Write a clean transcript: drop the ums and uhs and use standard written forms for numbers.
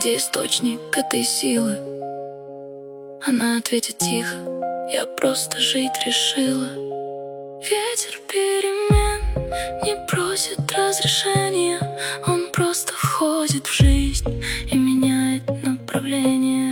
Где источник этой силы? Она ответит тихо: я просто жить решила. Ветер перемен не просит разрешения, он просто входит в жизнь и меняет направление.